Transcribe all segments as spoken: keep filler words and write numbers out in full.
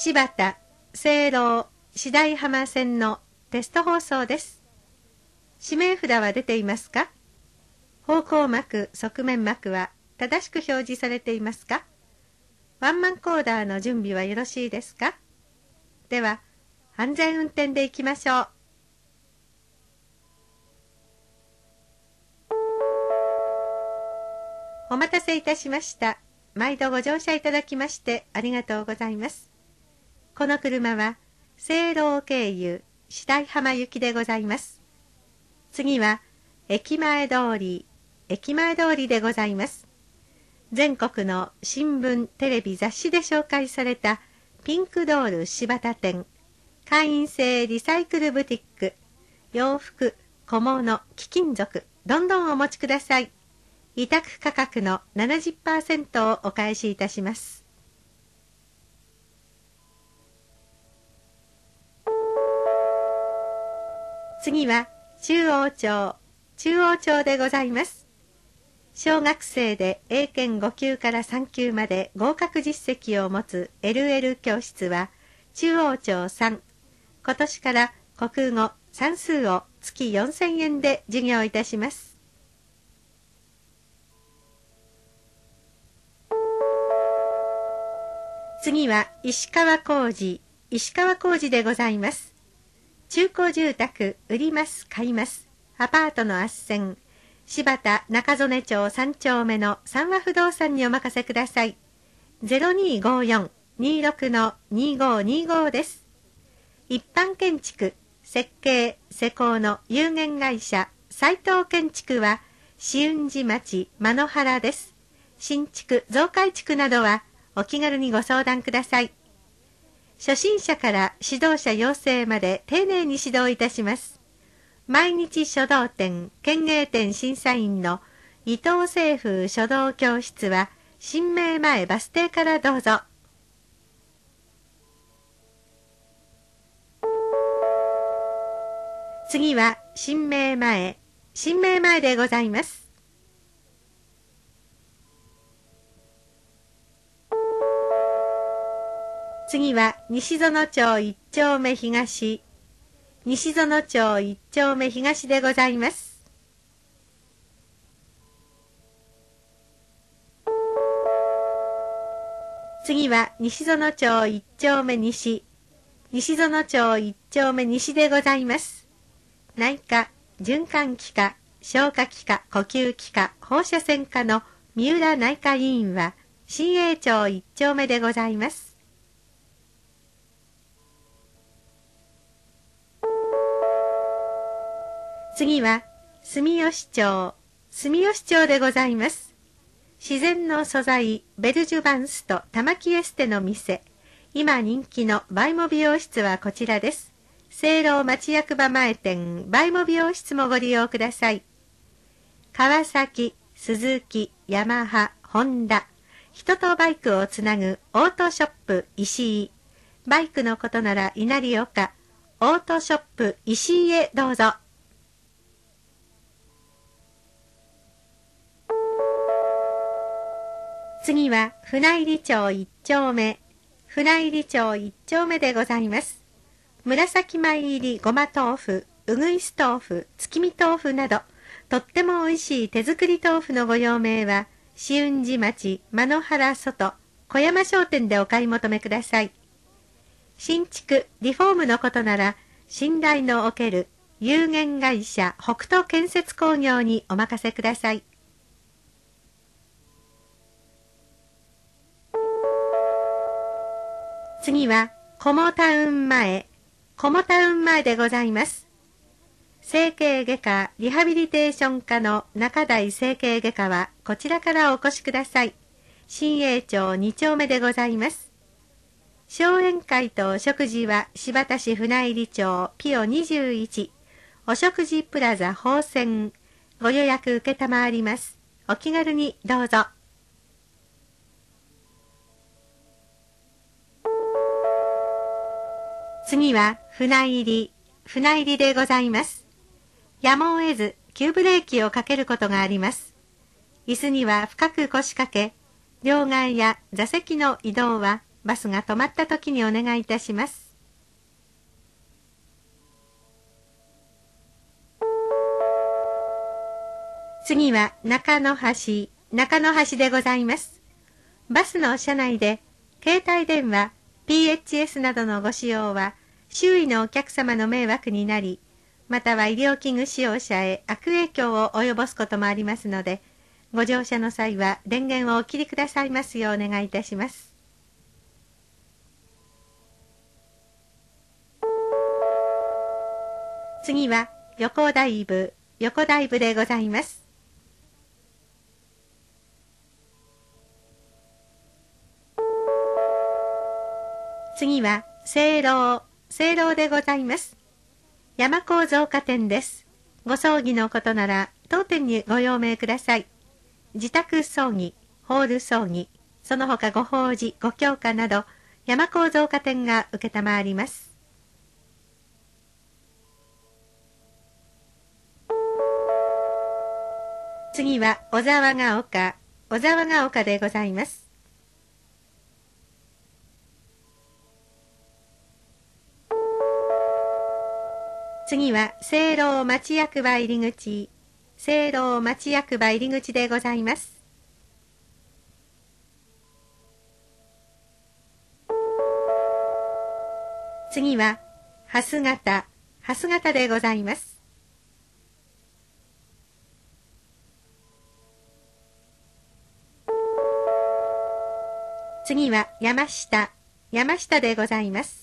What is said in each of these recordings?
柴田、聖籠、次第浜線のテスト放送です。指名札は出ていますか？方向幕、側面幕は正しく表示されていますか？ワンマンコーダーの準備はよろしいですか？では、安全運転で行きましょう。お待たせいたしました。毎度ご乗車いただきましてありがとうございます。この車は、聖籠経由、次第浜行きでございます。次は、駅前通り、駅前通りでございます。全国の新聞、テレビ、雑誌で紹介されたピンクドール柴田店、会員制リサイクルブティック、洋服、小物、貴金属、どんどんお持ちください。委託価格の ななじゅっパーセント をお返しいたします。次は中央町、中央町でございます。小学生で英検ご級からさん級まで合格実績を持つ エルエル 教室は中央町さん。今年から国語、算数を月よんせんえんで授業いたします。次は石川工事、石川工事でございます。中古住宅売ります買います。アパートの斡旋。柴田中曽根町さん丁目の三和不動産にお任せください。ゼロにーごーよん にーろく のにーごーにーごーです。一般建築、設計、施工の有限会社斉藤建築は紫雲寺町間野原です。新築、増改築などはお気軽にご相談ください。初心者から指導者養成まで丁寧に指導いたします。毎日書道展、県芸展審査員の伊藤清風書道教室は新名前バス停からどうぞ。次は新名前、新名前でございます。次は西園町一丁目東、西園町一丁目東でございます。次は西園町一丁目西、西園町一丁目西でございます。内科、循環器科、消化器科、呼吸器科、放射線科の三浦内科医院は新栄町一丁目でございます。次は住吉町、住吉町でございます。自然の素材、ベルジュバンスと玉木エステの店。今人気のバイモ美容室はこちらです。聖籠町役場前店、バイモ美容室もご利用ください。川崎、鈴木、ヤマハ、ホンダ。人とバイクをつなぐオートショップ石井。バイクのことなら稲荷岡。オートショップ石井へどうぞ。次は船入町一丁目、船入町一丁目でございます。紫米入りごま豆腐、うぐいす豆腐、月見豆腐など、とっても美味しい手作り豆腐のご用命は、紫雲寺町間野原外、小山商店でお買い求めください。新築、リフォームのことなら、信頼のおける有限会社北斗建設工業にお任せください。次は、コモタウン前、コモタウン前でございます。整形外科リハビリテーション科の中台整形外科はこちらからお越しください。新栄町に丁目でございます。商宴会とお食事は新発田市船入町ピオにじゅういち、お食事プラザ宝泉、ご予約受けたまわります。お気軽にどうぞ。次は船入り、船入りでございます。やむを得ず急ブレーキをかけることがあります。椅子には深く腰掛け、両替や座席の移動はバスが止まった時にお願いいたします。次は中野橋、中野橋でございます。バスの車内で携帯電話、ピーエイチエス などのご使用は周囲のお客様の迷惑になり、または医療器具使用者へ悪影響を及ぼすこともありますので、ご乗車の際は電源をお切りくださいますようお願いいたします。次は横ダイブ、横ダイブでございます。次は聖楼、聖楼でございます。山高造花店です。ご葬儀のことなら当店にご用命ください。自宅葬儀、ホール葬儀、その他ご法事、ご教化など山高造花店が承ります。次は小沢が丘、小沢が丘でございます。次は聖楼町役場入り口、聖楼町役場入り口でございます。次は蓮形、蓮形でございます。次は山下、山下でございます。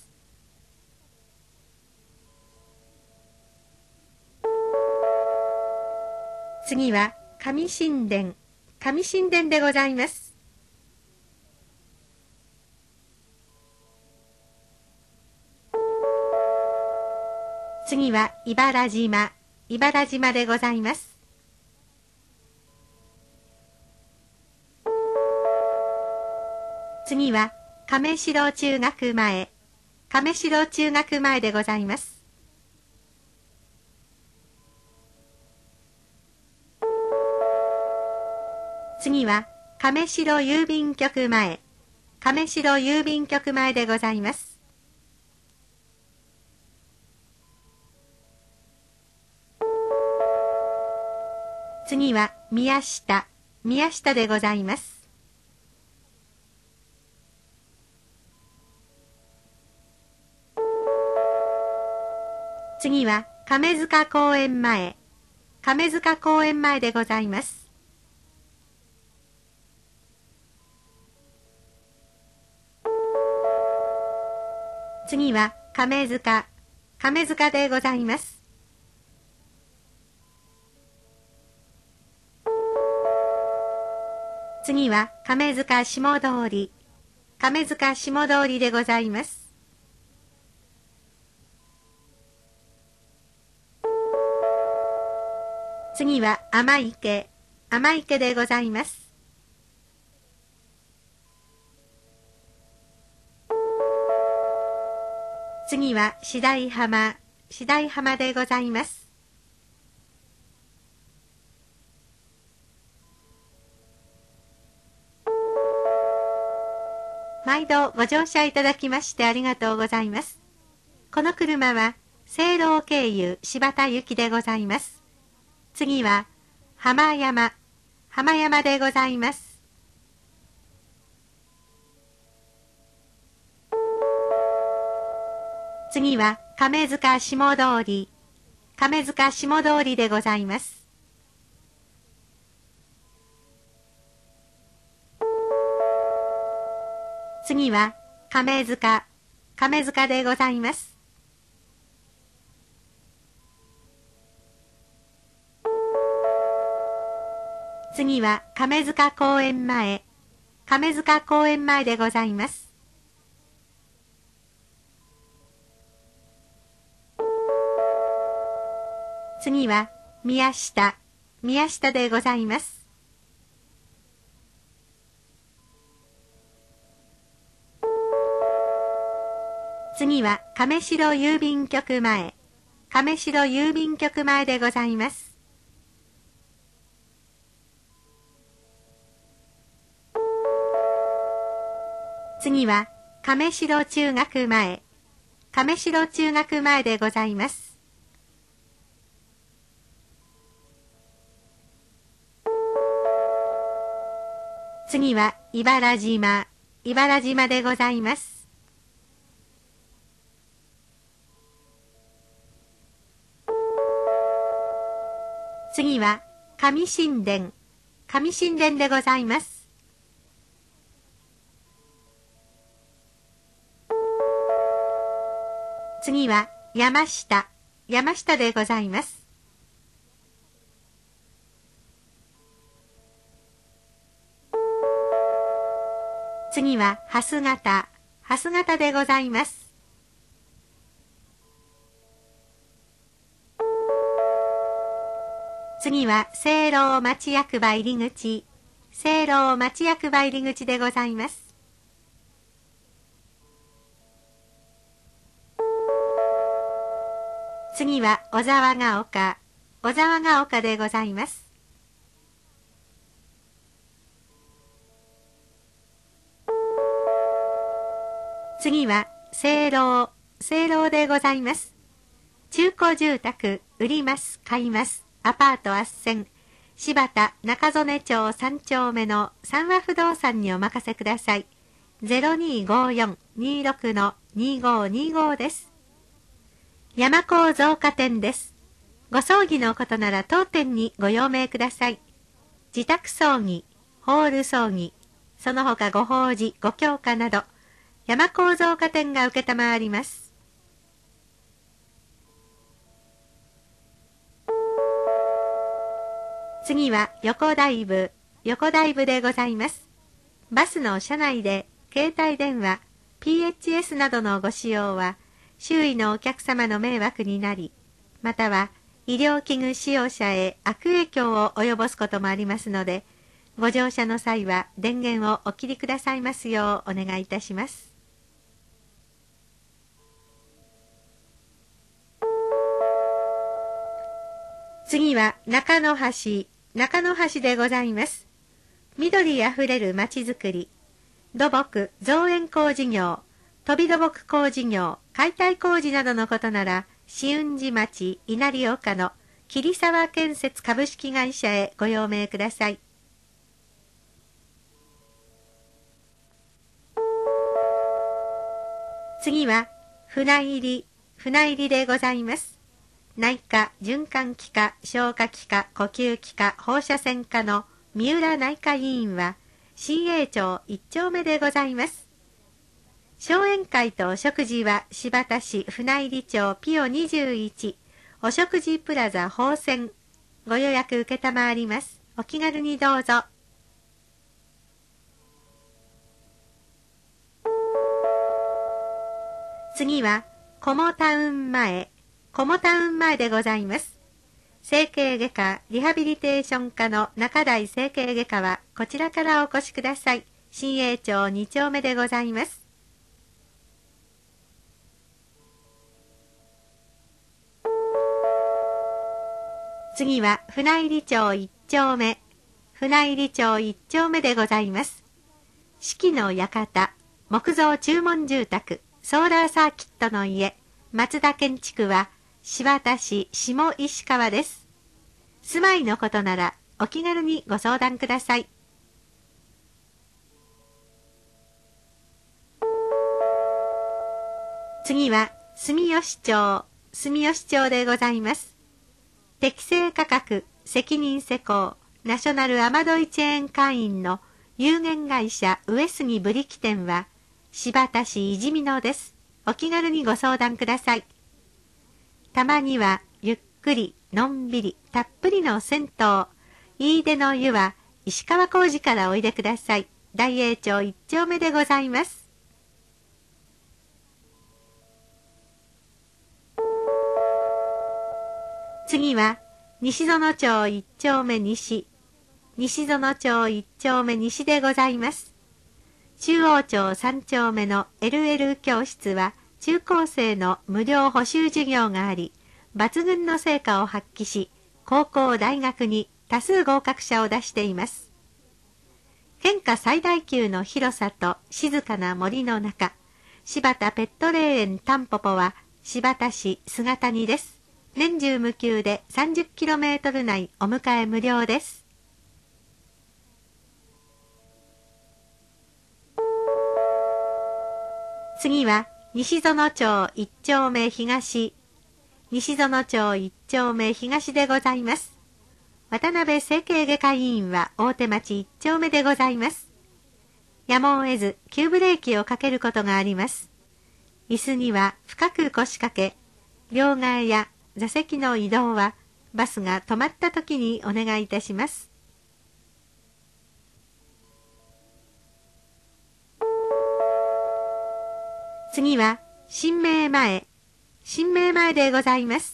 次は上神殿、上神殿でございます。次は茨島、茨島でございます。次は亀城中学前、亀城中学前でございます。次は亀城郵便局前、亀城郵便局前でございます。次は宮下、宮下でございます。次は亀塚公園前、亀塚公園前でございます。次は亀塚、亀塚でございます。次は亀塚下通り、亀塚下通りでございます。次は天池、天池でございます。次は次第浜、次第浜でございます。毎度ご乗車いただきましてありがとうございます。この車は聖楼経由柴田行きでございます。次は浜山、浜山でございます。次は亀塚下通り、亀塚下通りでございます。次は亀塚、亀塚でございます。次は亀塚公園前、亀塚公園前でございます。次は宮下、宮下でございます。次は亀城郵便局前、亀城郵便局前でございます。次は亀代中学前、亀代中学前でございます。次は茨島、茨島でございます。次は上新田、上新田でございます。次は山下、山下でございます。次は蓮形、蓮形でございます。次は聖籠町役場入り口、聖籠町役場入り口でございます。次は小沢が丘、小沢が丘でございます。次は聖籠、聖籠でございます。中古住宅、売ります、買います。アパート斡旋、柴田中曽根町さん丁目の三和不動産にお任せください。ゼロにーごーよん にーろく のにーごーにーごーです。山高造花店です。ご葬儀のことなら当店にご用命ください。自宅葬儀、ホール葬儀、その他ご法事、ご教化など、山高造花店が受けたまわります。次は横台部、横台部でございます。バスの車内で携帯電話、ピーエイチエス などのご使用は周囲のお客様の迷惑になり、または医療器具使用者へ悪影響を及ぼすこともありますので、ご乗車の際は電源をお切りくださいますようお願いいたします。次は中野橋、中野橋でございます。緑あふれるまちづくり、土木、造園工事業、飛び土木工事業、解体工事などのことなら、紫雲寺町稲荷岡の桐沢建設株式会社へご用命ください。次は船入り、船入りでございます。内科、循環器科、消化器科、呼吸器科、放射線科の三浦内科医院は、新栄町一丁目でございます。講演会とお食事は新発田市船入町ピオにじゅういち、お食事プラザ宝泉。ご予約受けたまわります。お気軽にどうぞ。次は、コモタウン前、コモタウン前でございます。整形外科、リハビリテーション科の中台整形外科はこちらからお越しください。新栄町に丁目でございます。次は船入町一丁目、船入町一丁目でございます。四季の館、木造注文住宅、ソーラーサーキットの家、松田建築は新発田市下石川です。住まいのことならお気軽にご相談ください。次は住吉町、住吉町でございます。適正価格、責任施工、ナショナルアマドイチェーン会員の有限会社上杉ブリキ店は、新発田市いじみ野です。お気軽にご相談ください。たまにはゆっくり、のんびり、たっぷりの銭湯。飯出の湯は石川工事からおいでください。大栄町一丁目でございます。次は西園町一丁目西、西園町一丁目西でございます。中央町三丁目の エルエル 教室は中高生の無料補習授業があり、抜群の成果を発揮し、高校大学に多数合格者を出しています。県下最大級の広さと静かな森の中、 柴田ペット霊園タンポポは新発田市姿谷です。年中無休で さんじゅっキロメートル 内お迎え無料です。次は西園町一丁目東、西園町一丁目東でございます。渡辺整形外科医院は大手町一丁目でございます。やむを得ず急ブレーキをかけることがあります。椅子には深く腰掛け、両替や座席の移動はバスが止まった時にお願いいたします。次は新名前、新名前でございます。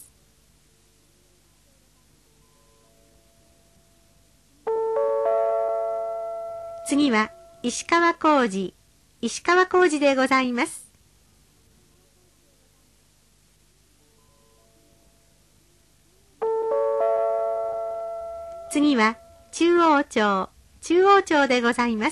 次は石川浩二、石川浩二でございます。次は中央町、中央町でございます。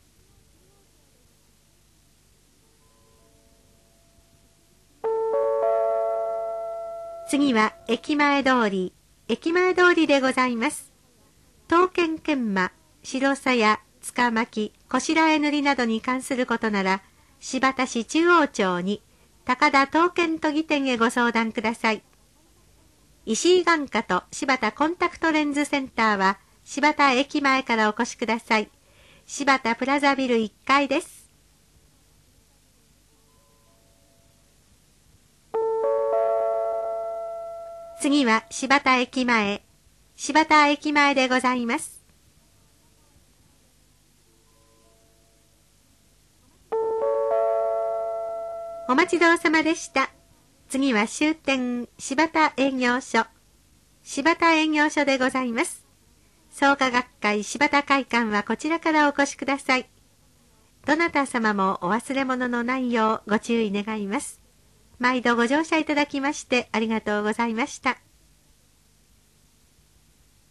次は駅前通り、駅前通りでございます。刀剣研磨、白さや柄巻き、こしらえ塗りなどに関することなら、新発田市中央町に高田刀剣研ぎ店へご相談ください。石井眼科と新発田コンタクトレンズセンターは新発田駅前からお越しください。新発田プラザビルいっかいです。次は新発田駅前、新発田駅前でございます。お待ちどおさまでした。次は終点新発田営業所、新発田営業所でございます。創価学会新発田会館はこちらからお越しください。どなた様もお忘れ物のないようご注意願います。毎度ご乗車いただきましてありがとうございました。